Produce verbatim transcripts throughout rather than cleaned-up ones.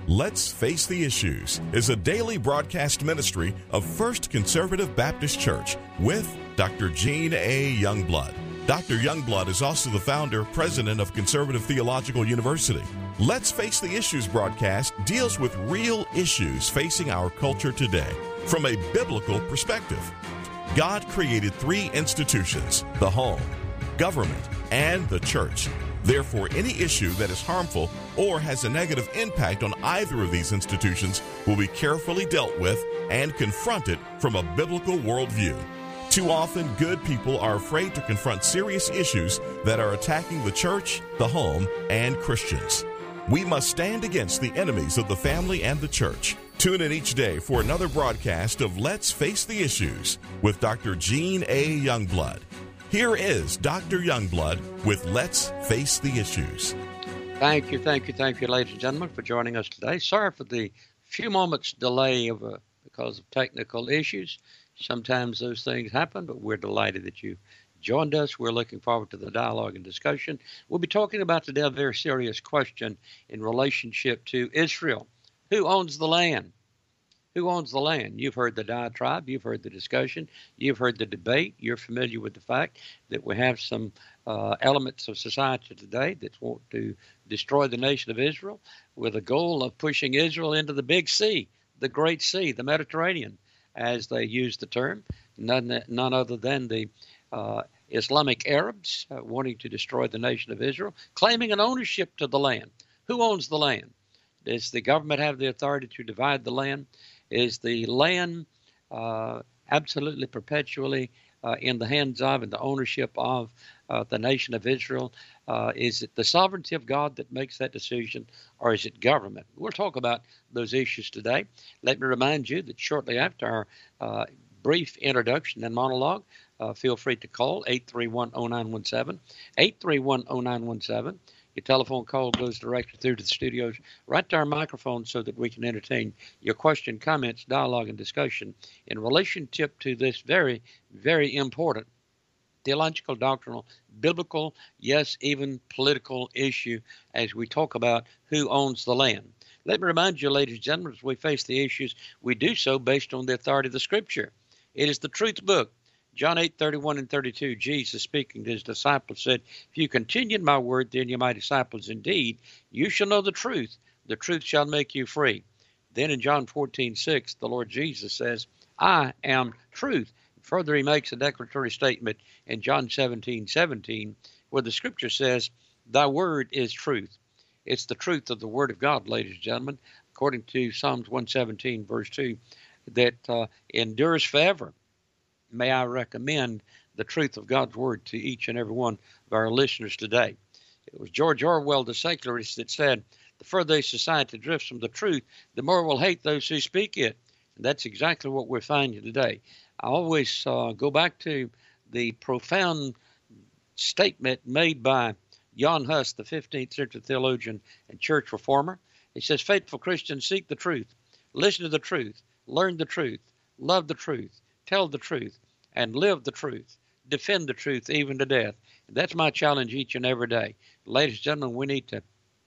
Let's Face the Issues is a daily broadcast ministry of First Conservative Baptist Church with Doctor Gene A. Youngblood. Doctor Youngblood is also the founder, president of Conservative Theological University. Let's Face the Issues broadcast deals with real issues facing our culture today from a biblical perspective. God created three institutions: the home, government, and the church. Therefore, any issue that is harmful or has a negative impact on either of these institutions will be carefully dealt with and confronted from a biblical worldview. Too often, good people are afraid to confront serious issues that are attacking the church, the home, and Christians. We must stand against the enemies of the family and the church. Tune in each day for another broadcast of Let's Face the Issues with Doctor Gene A. Youngblood. Here is Doctor Youngblood with Let's Face the Issues. Thank you, thank you, thank you, ladies and gentlemen, for joining us today. Sorry for the few moments delay of, uh, because of technical issues. Sometimes those things happen, but we're delighted that you joined us. We're looking forward to the dialogue and discussion. We'll be talking about today a very serious question in relationship to Israel. Who owns the land? Who owns the land? You've heard the diatribe. You've heard the discussion. You've heard the debate. You're familiar with the fact that we have some uh, elements of society today that want to destroy the nation of Israel with a goal of pushing Israel into the big sea, the Great Sea, the Mediterranean, as they use the term. None, none other than the uh, Islamic Arabs uh, wanting to destroy the nation of Israel, claiming an ownership to the land. Who owns the land? Does the government have the authority to divide the land? Is the land uh, absolutely perpetually uh, in the hands of and the ownership of uh, the nation of Israel? Uh, is it the sovereignty of God that makes that decision, or is it government? We'll talk about those issues today. Let me remind you that shortly after our uh, brief introduction and monologue, uh, feel free to call eight three one, oh nine one seven, eight three one, oh nine one seven. Your telephone call goes directly through to the studios, right to our microphone, so that we can entertain your question, comments, dialogue, and discussion in relationship to this very, very important theological, doctrinal, biblical, yes, even political issue as we talk about who owns the land. Let me remind you, ladies and gentlemen, as we face the issues, we do so based on the authority of the Scripture. It is the truth book. John eight, thirty-one and thirty-two, Jesus speaking to his disciples said, "If you continue in my word, then you're my disciples indeed. You shall know the truth. The truth shall make you free." Then in John fourteen, six, the Lord Jesus says, "I am truth." Further, he makes a declaratory statement in John seventeen, seventeen, where the Scripture says, "Thy word is truth." It's the truth of the Word of God, ladies and gentlemen, according to Psalms one seventeen, verse two, that uh, endures forever. May I recommend the truth of God's Word to each and every one of our listeners today. It was George Orwell, the secularist, that said, "The further a society drifts from the truth, the more we'll hate those who speak it." And that's exactly what we're finding today. I always uh, go back to the profound statement made by Jan Hus, the fifteenth century theologian and church reformer. He says, "Faithful Christians, seek the truth, listen to the truth, learn the truth, love the truth, tell the truth, and live the truth. Defend the truth even to death." And that's my challenge each and every day. Ladies and gentlemen, we need to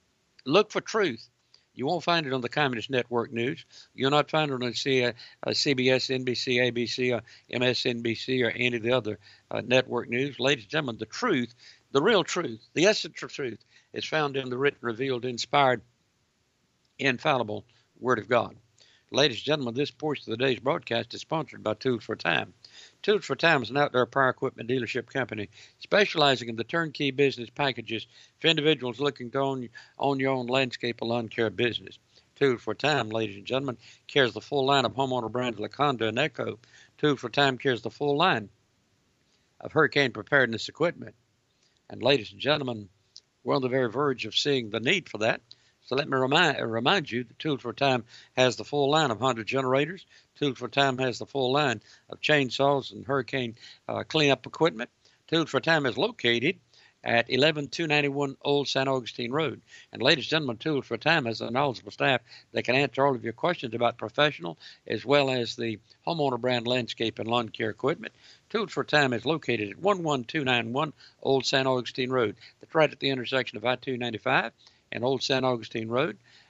look for truth. You won't find it on the Communist Network News. You'll not find it on C- uh, C B S, N B C, A B C, or M S N B C, or any of the other uh, network news. Ladies and gentlemen, the truth, the real truth, the essence of truth is found in the written, revealed, inspired, infallible Word of God. Ladies and gentlemen, this portion of the day's broadcast is sponsored by Tools for Time. Tools for Time is an outdoor power equipment dealership company specializing in the turnkey business packages for individuals looking to own, own your own landscape or lawn care business. Tools for Time, ladies and gentlemen, carries the full line of homeowner brands Laconda and Echo. Tools for Time carries the full line of hurricane preparedness equipment. And ladies and gentlemen, we're on the very verge of seeing the need for that. So let me remind, remind you that Tools for Time has the full line of Honda generators. Tools for Time has the full line of chainsaws and hurricane uh, cleanup equipment. Tools for Time is located at eleven two ninety-one Old San Augustine Road. And ladies and gentlemen, Tools for Time has a knowledgeable staff that can answer all of your questions about professional as well as the homeowner brand landscape and lawn care equipment. Tools for Time is located at one one two nine one Old San Augustine Road. That's right at the intersection of I two ninety-five and Old San Augustine Road.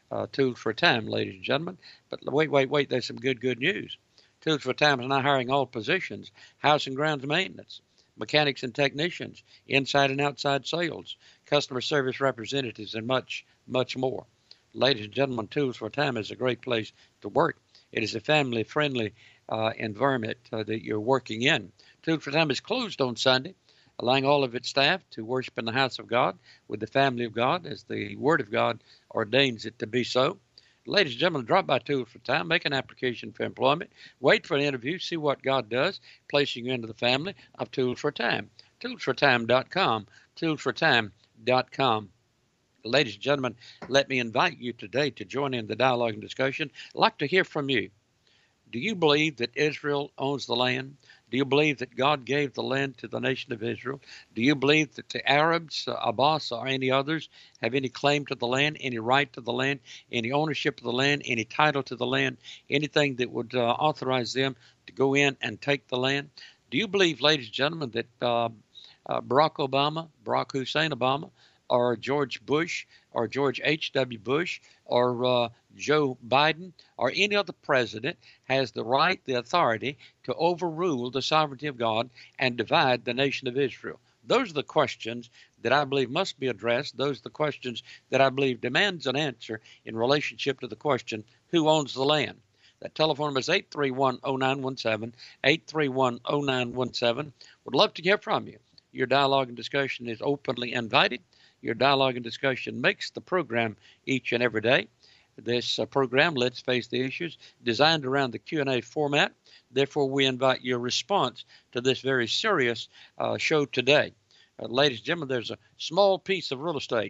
uh, Tools for a Time, ladies and gentlemen. But wait, wait, wait, there's some good, good news. Tools for a Time is now hiring all positions, house and grounds maintenance, mechanics and technicians, inside and outside sales, customer service representatives, and much, much more. Ladies and gentlemen, Tools for a Time is a great place to work. It is a family-friendly uh, environment uh, that you're working in. Tools for a Time is closed on Sunday, allowing all of its staff to worship in the house of God with the family of God as the Word of God ordains it to be so. Ladies and gentlemen, drop by Tools for Time, make an application for employment, wait for an interview, see what God does, placing you into the family of Tools for Time. tools for time dot com, tools for time dot com. Ladies and gentlemen, let me invite you today to join in the dialogue and discussion. I'd like to hear from you. Do you believe that Israel owns the land? Do you believe that God gave the land to the nation of Israel? Do you believe that the Arabs, uh, Abbas, or any others have any claim to the land, any right to the land, any ownership of the land, any title to the land, anything that would uh, authorize them to go in and take the land? Do you believe, ladies and gentlemen, that uh, uh, Barack Obama, Barack Hussein Obama, or George Bush, or George H W. Bush, or uh, Joe Biden, or any other president has the right, the authority to overrule the sovereignty of God and divide the nation of Israel? Those are the questions that I believe must be addressed. Those are the questions that I believe demands an answer in relationship to the question, who owns the land? That telephone number is eight three one, oh nine one seven, eight three one, oh nine one seven. Would love to hear from you. Your dialogue and discussion is openly invited. Your dialogue and discussion makes the program each and every day. This uh, program, Let's Face the Issues, designed around the Q and A format. Therefore, we invite your response to this very serious uh, show today. Uh, ladies and gentlemen, there's a small piece of real estate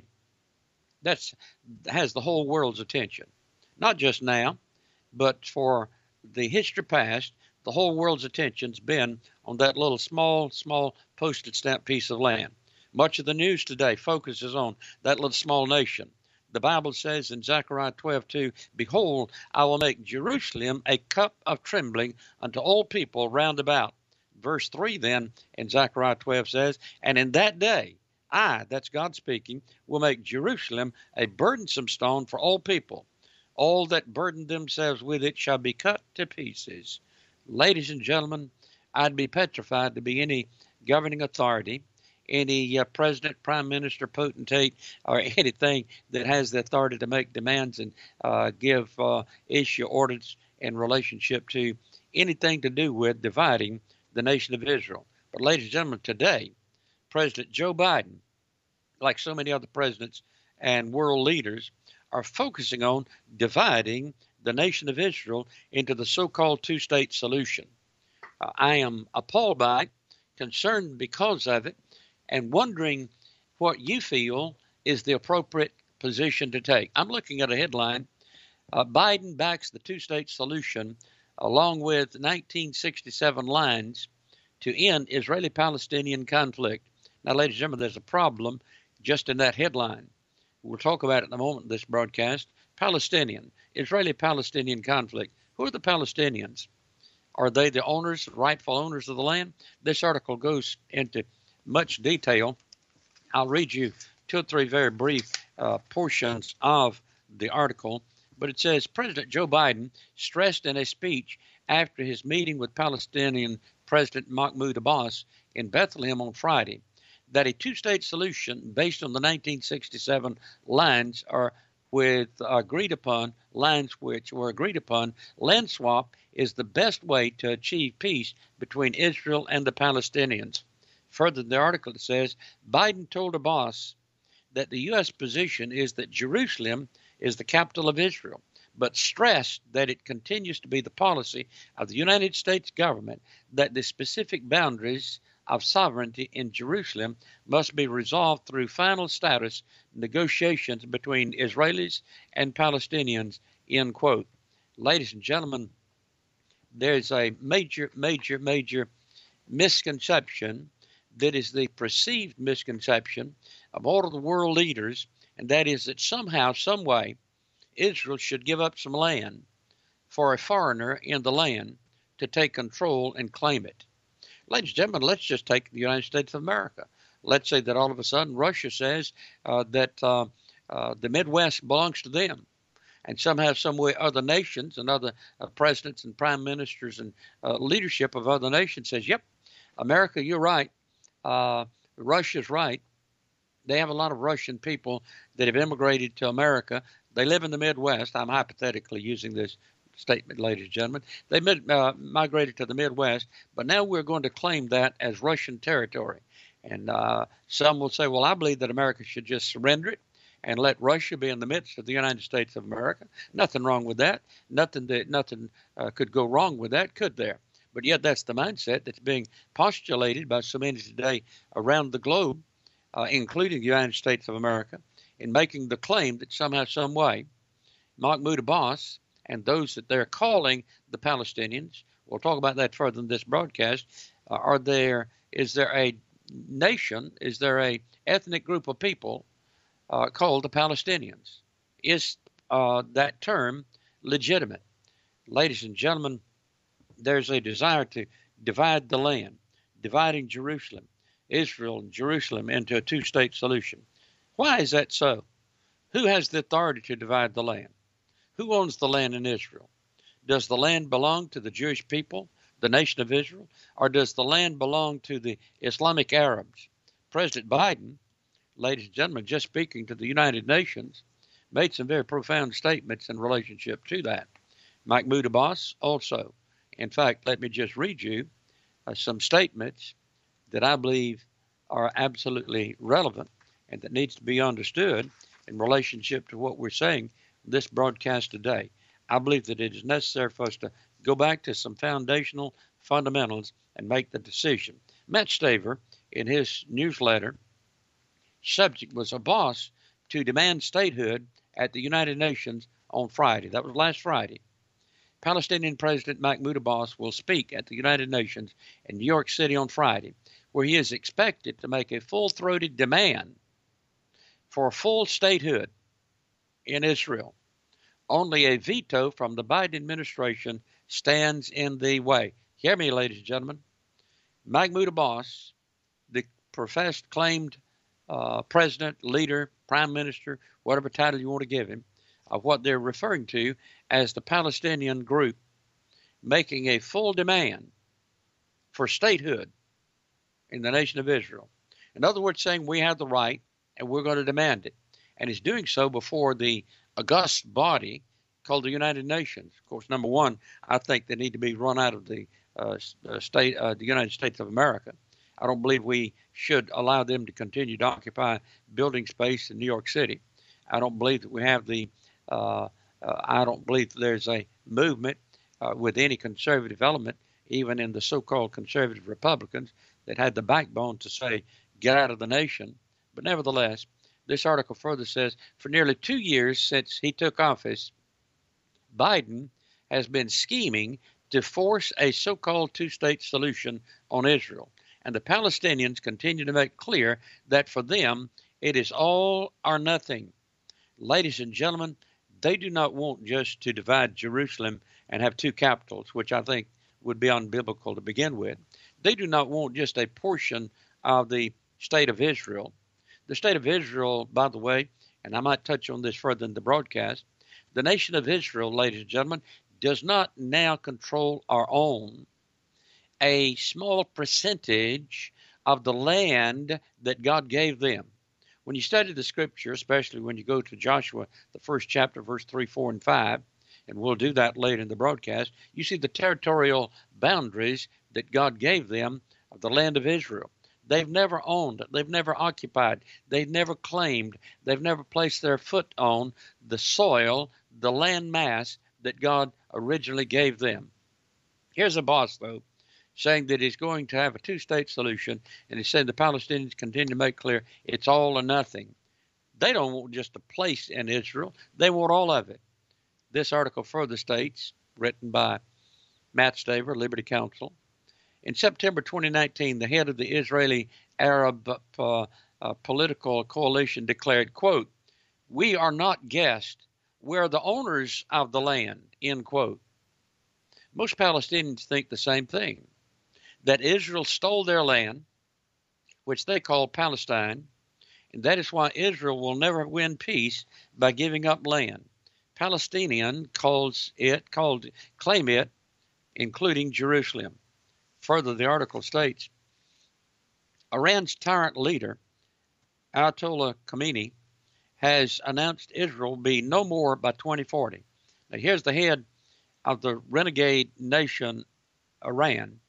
that has the whole world's attention. Not just now, but for the history past, the whole world's attention's been on that little small, small postage stamp piece of land. Much of the news today focuses on that little small nation. The Bible says in Zechariah twelve two, behold, I will make Jerusalem a cup of trembling unto all people round about. Verse three then in Zechariah twelve says, and in that day, I, that's God speaking, will make Jerusalem a burdensome stone for all people. All that burden themselves with it shall be cut to pieces. Ladies and gentlemen, I'd be petrified to be any governing authority, any uh, president, prime minister, potentate, or anything that has the authority to make demands and uh, give uh, issue orders in relationship to anything to do with dividing the nation of Israel. But ladies and gentlemen, today, President Joe Biden, like so many other presidents and world leaders, are focusing on dividing the nation of Israel into the so-called two-state solution. Uh, I am appalled by it, concerned because of it, and wondering what you feel is the appropriate position to take. I'm looking at a headline, uh, Biden backs the two-state solution along with nineteen sixty-seven lines to end Israeli-Palestinian conflict. Now, ladies and gentlemen, there's a problem just in that headline. We'll talk about it in a moment in this broadcast. Palestinian, Israeli-Palestinian conflict. Who are the Palestinians? Are they the owners, rightful owners of the land? This article goes into much detail. I'll read you two or three very brief uh, portions of the article, but it says President Joe Biden stressed in a speech after his meeting with Palestinian President Mahmoud Abbas in Bethlehem on Friday that a two-state solution based on the nineteen sixty-seven lines are with agreed upon lines which were agreed upon land swap is the best way to achieve peace between Israel and the Palestinians. Further in the article, it says, Biden told Abbas that the U S position is that Jerusalem is the capital of Israel, but stressed that it continues to be the policy of the United States government that the specific boundaries of sovereignty in Jerusalem must be resolved through final status negotiations between Israelis and Palestinians, end quote. Ladies and gentlemen, there's a major, major, major misconception that is the perceived misconception of all of the world leaders, and that is that somehow, some way, Israel should give up some land for a foreigner in the land to take control and claim it. Ladies and gentlemen, let's just take the United States of America. Let's say that all of a sudden Russia says uh, that uh, uh, the Midwest belongs to them. And somehow, some way, other nations and other uh, presidents and prime ministers and uh, leadership of other nations says, yep, America, you're right. Uh, Russia's right. They have a lot of Russian people that have immigrated to America. They live in the Midwest. I'm hypothetically using this statement, ladies and gentlemen. They mid, uh, migrated to the Midwest, but now we're going to claim that as Russian territory. And uh, some will say, well, I believe that America should just surrender it and let Russia be in the midst of the United States of America. Nothing wrong with that. Nothing that nothing uh, could go wrong with that, could there? But yet that's the mindset that's being postulated by so many today around the globe, uh, including the United States of America, in making the claim that somehow, some way, Mahmoud Abbas and those that they're calling the Palestinians, we'll talk about that further in this broadcast, uh, are there, is there a nation, is there a ethnic group of people uh, called the Palestinians? Is uh, that term legitimate? Ladies and gentlemen, there's a desire to divide the land, dividing Jerusalem, Israel and Jerusalem into a two-state solution. Why is that so? Who has the authority to divide the land? Who owns the land in Israel? Does the land belong to the Jewish people, the nation of Israel, or does the land belong to the Islamic Arabs? President Biden, ladies and gentlemen, just speaking to the United Nations, made some very profound statements in relationship to that. Mahmoud Abbas also. In fact, let me just read you uh, some statements that I believe are absolutely relevant and that needs to be understood in relationship to what we're saying in this broadcast today. I believe that it is necessary for us to go back to some foundational fundamentals and make the decision. Matt Staver, in his newsletter, subject was Abbas to demand statehood at the United Nations on Friday. That was last Friday. Palestinian President Mahmoud Abbas will speak at the United Nations in New York City on Friday, where he is expected to make a full-throated demand for full statehood in Israel. Only a veto from the Biden administration stands in the way. Hear me, ladies and gentlemen. Mahmoud Abbas, the professed claimed uh, president, leader, prime minister, whatever title you want to give him, of what they're referring to as the Palestinian group, making a full demand for statehood in the nation of Israel. In other words, saying we have the right and we're going to demand it. And he's doing so before the august body called the United Nations. Of course, number one, I think they need to be run out of the uh, state, uh, the United States of America. I don't believe we should allow them to continue to occupy building space in New York City. I don't believe that we have the Uh, uh, I don't believe there's a movement uh, with any conservative element, even in the so-called conservative Republicans, that had the backbone to say, get out of the nation. But nevertheless, this article further says, for nearly two years since he took office, Biden has been scheming to force a so-called two-state solution on Israel. And the Palestinians continue to make clear that for them, it is all or nothing. Ladies and gentlemen, they do not want just to divide Jerusalem and have two capitals, which I think would be unbiblical to begin with. They do not want just a portion of the state of Israel. The state of Israel, by the way, and I might touch on this further in the broadcast, the nation of Israel, ladies and gentlemen, does not now control or own a small percentage of the land that God gave them. When you study the scripture, especially when you go to Joshua, the first chapter, verse three, four, and five, and we'll do that later in the broadcast, you see the territorial boundaries that God gave them of the land of Israel. They've never owned it. They've never occupied. They've never claimed. They've never placed their foot on the soil, the land mass that God originally gave them. Here's a boss, though, saying that he's going to have a two-state solution, and he's saying the Palestinians continue to make clear it's all or nothing. They don't want just a place in Israel. They want all of it. This article further states, written by Matt Staver, Liberty Counsel, in September twenty nineteen, the head of the Israeli Arab uh, uh, political coalition declared, quote, we are not guests. We are the owners of the land, end quote. Most Palestinians think the same thing, that Israel stole their land, which they call Palestine, and that is why Israel will never win peace by giving up land. Palestinian calls it, called, claim it, including Jerusalem. Further, the article states, Iran's tyrant leader, Ayatollah Khamenei, has announced Israel will be no more by twenty forty. Now, here's the head of the renegade nation, Iran,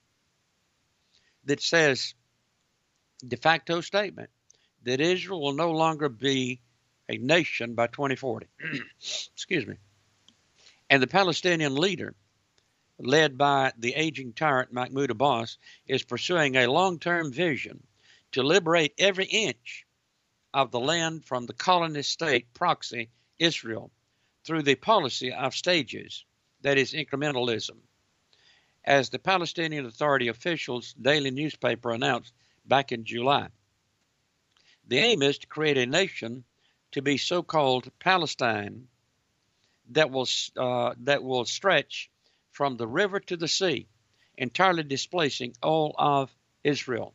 that says, de facto statement, that Israel will no longer be a nation by twenty forty. Excuse me. And the Palestinian leader, led by the aging tyrant Mahmoud Abbas, is pursuing a long-term vision to liberate every inch of the land from the colonist state proxy Israel through the policy of stages, that is incrementalism. As the Palestinian Authority officials' daily newspaper announced back in July, the aim is to create a nation to be so-called Palestine that will uh, that will stretch from the river to the sea, entirely displacing all of Israel.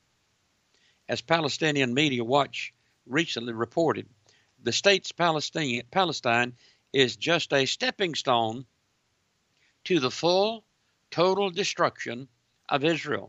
As Palestinian Media Watch recently reported, the state's Palestine, Palestine is just a stepping stone to the full, total destruction of Israel.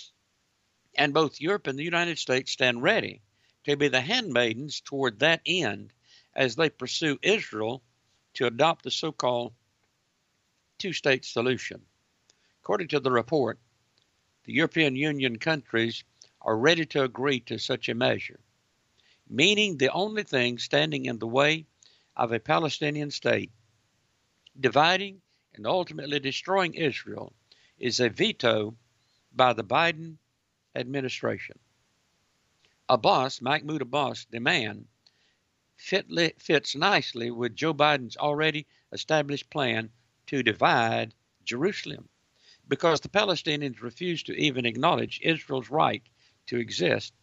And both Europe and the United States stand ready to be the handmaidens toward that end as they pursue Israel to adopt the so-called two-state solution. According to the report, the European Union countries are ready to agree to such a measure, meaning the only thing standing in the way of a Palestinian state, dividing and ultimately destroying Israel, is a veto by the Biden administration. Abbas, Mahmoud Abbas' demand fitly, fits nicely with Joe Biden's already established plan to divide Jerusalem, because the Palestinians refuse to even acknowledge Israel's right to exist.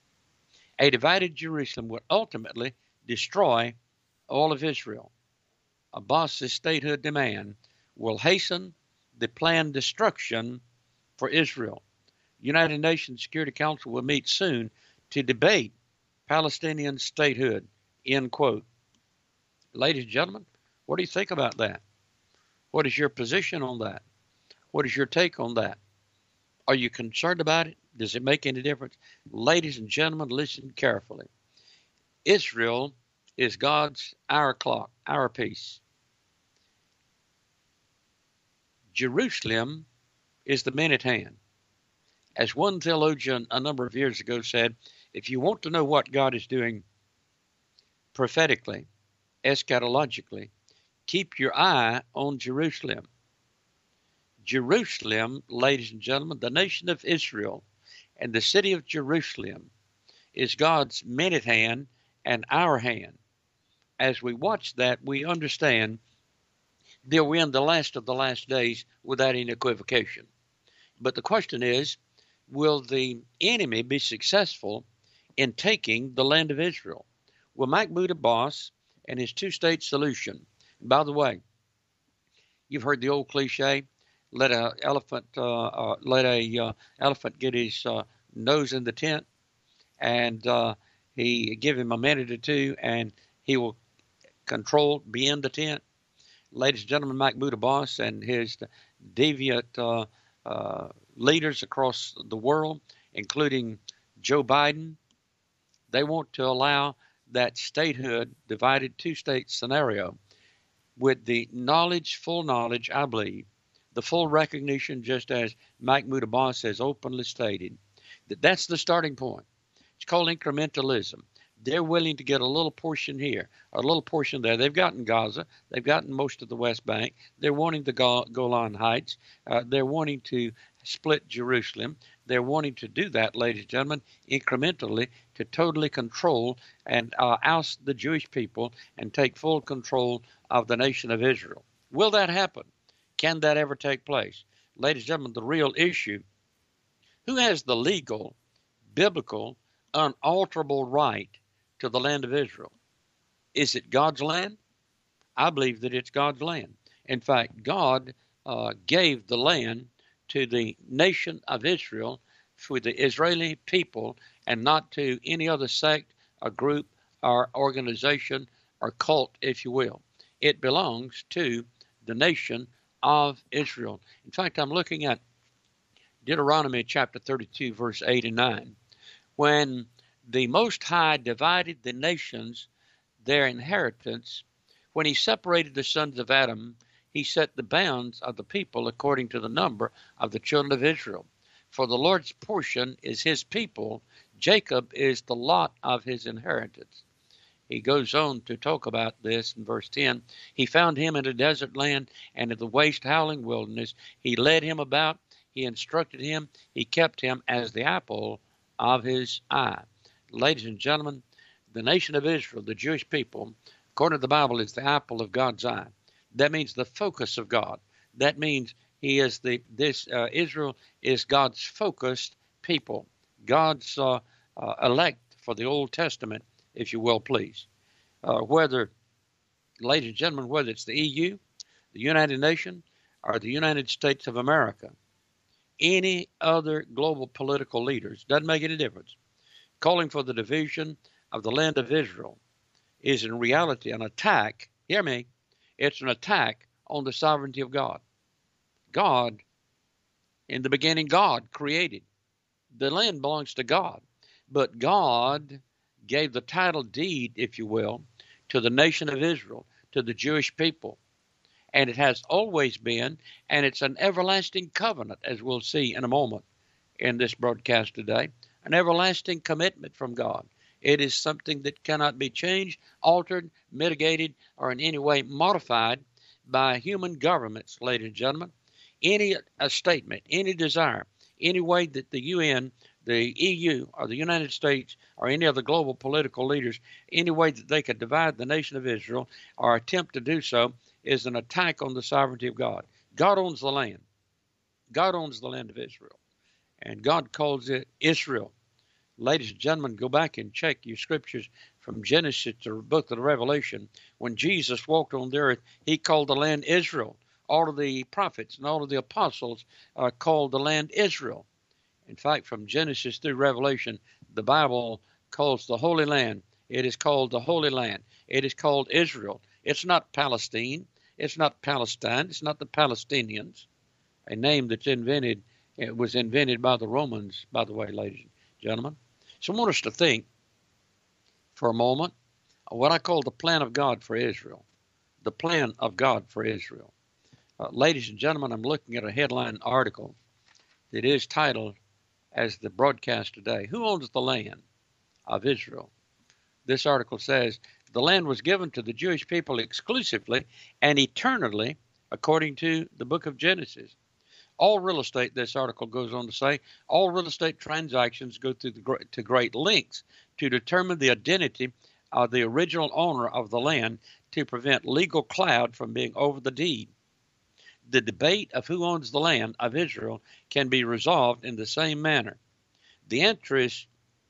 A divided Jerusalem would ultimately destroy all of Israel. Abbas's statehood demand will hasten the planned destruction for Israel. United Nations Security Council will meet soon to debate Palestinian statehood, end quote. Ladies and gentlemen, what do you think about that? What is your position on that? What is your take on that? Are you concerned about it? Does it make any difference? Ladies and gentlemen, listen carefully. Israel is God's hour clock, hour piece. Jerusalem is the minute hand. As one theologian a number of years ago said, if you want to know what God is doing prophetically, eschatologically, keep your eye on Jerusalem. Jerusalem, ladies and gentlemen, the nation of Israel and the city of Jerusalem is God's minute hand and our hand. As we watch that, we understand that we're in the last of the last days without any equivocation. But the question is, will the enemy be successful in taking the land of Israel? Will Mahmoud Abbas and his two-state solution, and by the way, you've heard the old cliche, let a elephant uh, uh, let a uh, elephant get his uh, nose in the tent, and uh, he give him a minute or two, and he will control, be in the tent. Ladies and gentlemen, Mahmoud Abbas and his deviant uh, uh, leaders across the world, including Joe Biden, they want to allow that statehood, divided two-state scenario, with the knowledge, full knowledge, I believe, the full recognition, just as Mahmoud Abbas has openly stated, that that's the starting point. It's called incrementalism. They're willing to get a little portion here, a little portion there. They've gotten Gaza. They've gotten most of the West Bank. They're wanting the Golan Heights. Uh, they're wanting to split Jerusalem. They're wanting to do that, ladies and gentlemen, incrementally to totally control and uh, oust the Jewish people and take full control of the nation of Israel. Will that happen? Can that ever take place? Ladies and gentlemen, the real issue, who has the legal, biblical, unalterable right to the land of Israel? Is it God's land? I believe that it's God's land. In fact, God uh, gave the land to the nation of Israel for the Israeli people and not to any other sect or group or organization or cult, if you will. It belongs to the nation of Israel. In fact, I'm looking at Deuteronomy chapter thirty-two, verse eight and nine. When the Most High divided the nations, their inheritance, when he separated the sons of Adam, he set the bounds of the people according to the number of the children of Israel. For the Lord's portion is his people, Jacob is the lot of his inheritance. He goes on to talk about this in verse ten. He found him in a desert land and in the waste howling wilderness. He led him about, he instructed him, he kept him as the apple of his eye. Ladies and gentlemen, the nation of Israel, the Jewish people, according to the Bible, is the apple of God's eye. That means the focus of God. That means he is the this uh, Israel is God's focused people, God's uh, uh, elect for the Old Testament, if you will, please. Uh, whether, ladies and gentlemen, whether it's the E U, the United Nations, or the United States of America, any other global political leaders, doesn't make any difference, calling for the division of the land of Israel is in reality an attack, hear me, it's an attack on the sovereignty of God. God, in the beginning, God created. The land belongs to God, but God gave the title deed, if you will, to the nation of Israel, to the Jewish people. And it has always been, and it's an everlasting covenant, as we'll see in a moment in this broadcast today, an everlasting commitment from God. It is something that cannot be changed, altered, mitigated, or in any way modified by human governments, ladies and gentlemen. Any a statement, any desire, any way that the U N, the E U, or the United States, or any other global political leaders, any way that they could divide the nation of Israel or attempt to do so is an attack on the sovereignty of God. God owns the land. God owns the land of Israel. And God calls it Israel. Ladies and gentlemen, go back and check your scriptures from Genesis to the book of the Revelation. When Jesus walked on the earth, he called the land Israel. All of the prophets and all of the apostles uh, called the land Israel. In fact, from Genesis through Revelation, the Bible calls the Holy Land. It is called the Holy Land. It is called Israel. It's not Palestine. It's not Palestine. It's not the Palestinians, a name that's invented. It was invented by the Romans, by the way, ladies and gentlemen. So I want us to think for a moment of what I call the plan of God for Israel. The plan of God for Israel. Uh, ladies and gentlemen, I'm looking at a headline article that is titled as the broadcast today, Who Owns the Land of Israel? This article says, the land was given to the Jewish people exclusively and eternally, according to the book of Genesis. All real estate, this article goes on to say, all real estate transactions go through the, to great lengths to determine the identity of the original owner of the land to prevent legal cloud from being over the deed. The debate of who owns the land of Israel can be resolved in the same manner. The answer is,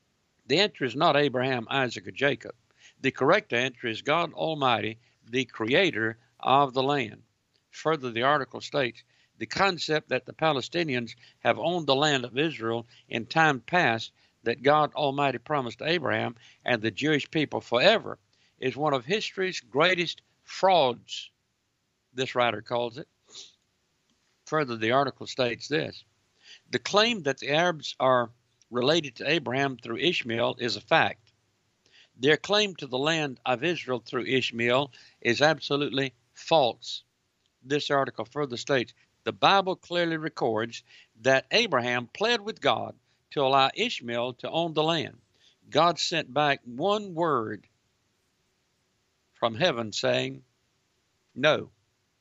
the answer is not Abraham, Isaac, or Jacob. The correct answer is God Almighty, the creator of the land. Further, the article states, the concept that the Palestinians have owned the land of Israel in time past that God Almighty promised Abraham and the Jewish people forever is one of history's greatest frauds, this writer calls it. Further, the article states this, the claim that the Arabs are related to Abraham through Ishmael is a fact. Their claim to the land of Israel through Ishmael is absolutely false. This article further states, the Bible clearly records that Abraham pled with God to allow Ishmael to own the land. God sent back one word from heaven saying, no.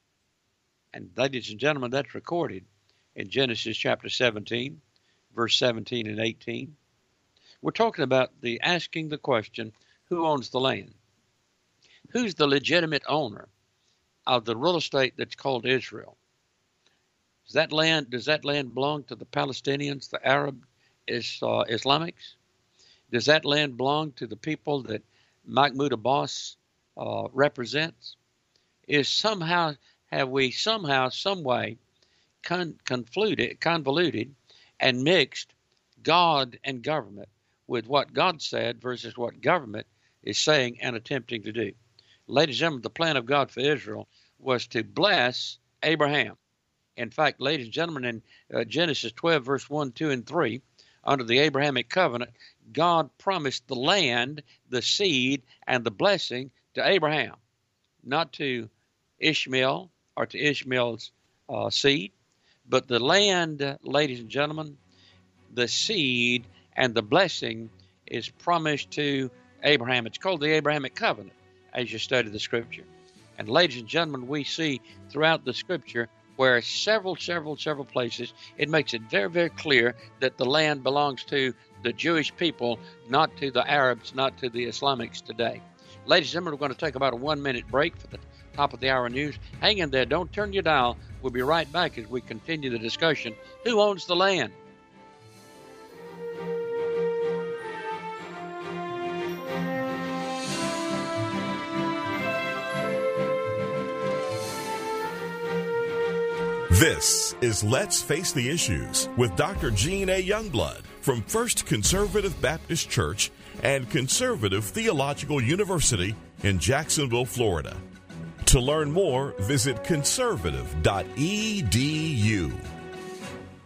And ladies and gentlemen, that's recorded in Genesis chapter seventeen, verse seventeen and eighteen. We're talking about the asking the question, who owns the land? Who's the legitimate owner of the real estate that's called Israel? Does that land, does that land belong to the Palestinians, the Arab is, uh, Islamics? Does that land belong to the people that Mahmoud Abbas uh, represents? Is somehow, have we somehow, some way con- convoluted, convoluted and mixed God and government with what God said versus what government is saying and attempting to do? Ladies and gentlemen, the plan of God for Israel was to bless Abraham. In fact, ladies and gentlemen, in uh, Genesis twelve, verse one, two, and three, under the Abrahamic covenant, God promised the land, the seed, and the blessing to Abraham, not to Ishmael or to Ishmael's uh, seed, but the land, uh, ladies and gentlemen, the seed, and the blessing is promised to Abraham. It's called the Abrahamic covenant as you study the scripture. And ladies and gentlemen, we see throughout the scripture where several, several, several places, it makes it very, very clear that the land belongs to the Jewish people, not to the Arabs, not to the Islamics today. Ladies and gentlemen, we're going to take about a one-minute break for the top of the hour news. Hang in there. Don't turn your dial. We'll be right back as we continue the discussion. Who owns the land? This is Let's Face the Issues with Doctor Gene A. Youngblood from First Conservative Baptist Church and Conservative Theological University in Jacksonville, Florida. To learn more, visit conservative dot e d u.